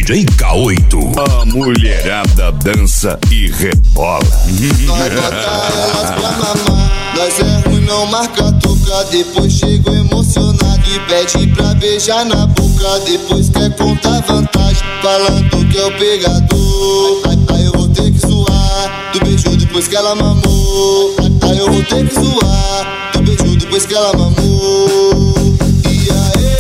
DJ K8. A mulherada dança e rebola. Nós bota elas pra mamar. Nós é ruim, não marca toca. Depois chego emocionado e pede pra beijar na boca. Depois quer contar vantagem, falando que é o pegador. Aí eu vou ter que zoar do beijo depois que ela mamou. Aí eu vou ter que zoar do beijo depois que ela mamou. E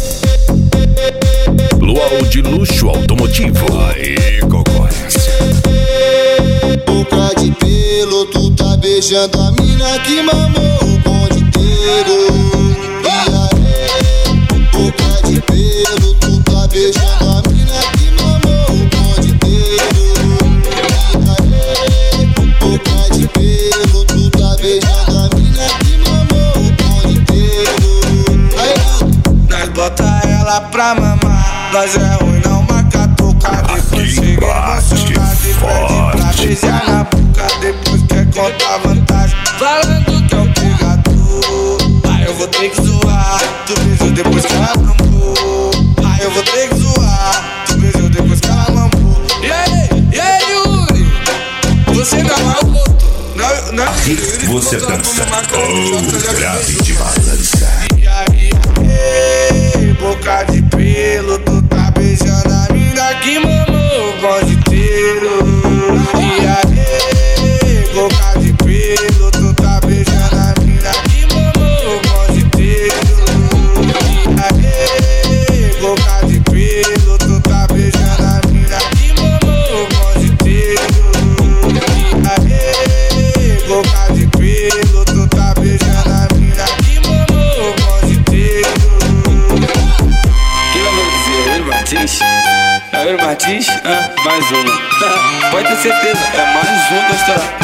aí, Luau de luxo automotivo. Aí, concorrência. Boca de pelo, tu tá beijando a mina que mamou o bonde inteiro. E aí, boca de pelo, tu tá beijando a mina que mamou o bonde inteiro. E aí, boca de pelo, tu tá beijando a mina que mamou o bonde inteiro. Aí, nós bota ela pra mamar. Nós é ruim, não marca toca. Depois chega emocionado e pede pra beijar na boca. Depois quer contar vantagem, falando que é o pegador. Aí eu vou ter que zoar tu beijou depois que ela mamou. Aí eu vou ter que zoar tu beijou depois que ela mamou. E aí, Yuri? Você não é o outro. Não, aqui você dança grave de balança. E aí, boca de pelo, tu tá beijando a mina que mamou o bonde inteiro. E aí, boca de pelo, tu tá beijando a mina que mamou o bonde inteiro. E aí, boca de pelo, tu tá beijando a mina que mamou o bonde inteiro. E aí, boca de pelo, tu tá beijando a mina que mamou o bonde inteiro. Quem vai me dizer? Ele Martins? É ele Martins? Mais uma. Pode ter certeza, é mais um da história.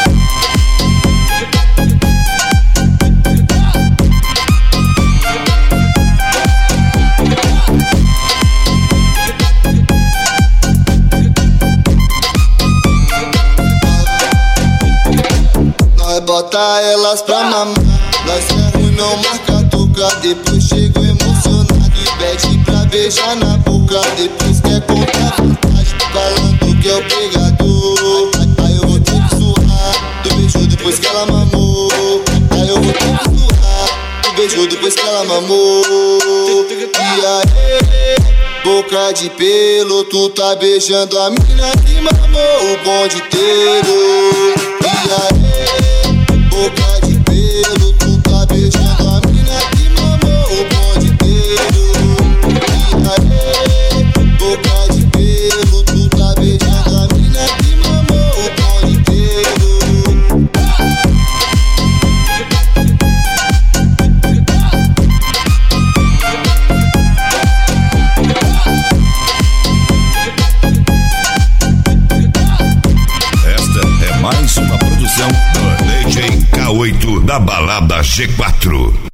Nós bota elas pra mamar. Nós é ruim, não marca toca. Depois chego emocionado e pede pra beijar na boca. Depois quer contar vantagem, falando que é o pegador. Aí eu vou ter que zoar do beijo depois que ela mamou. Aí eu vou ter que zoar do beijo depois que ela mamou. E aí, boca de pelo, tu tá beijando a mina que mamou o bonde inteiro. E aí, boca de pelo, tu tá beijando a mina que mamou o bonde inteiro. E aí, boca de pelo, tu tá beijando a mina que mamou o bonde inteiro. Esta é mais uma produção do DJ K8 da Balada G4.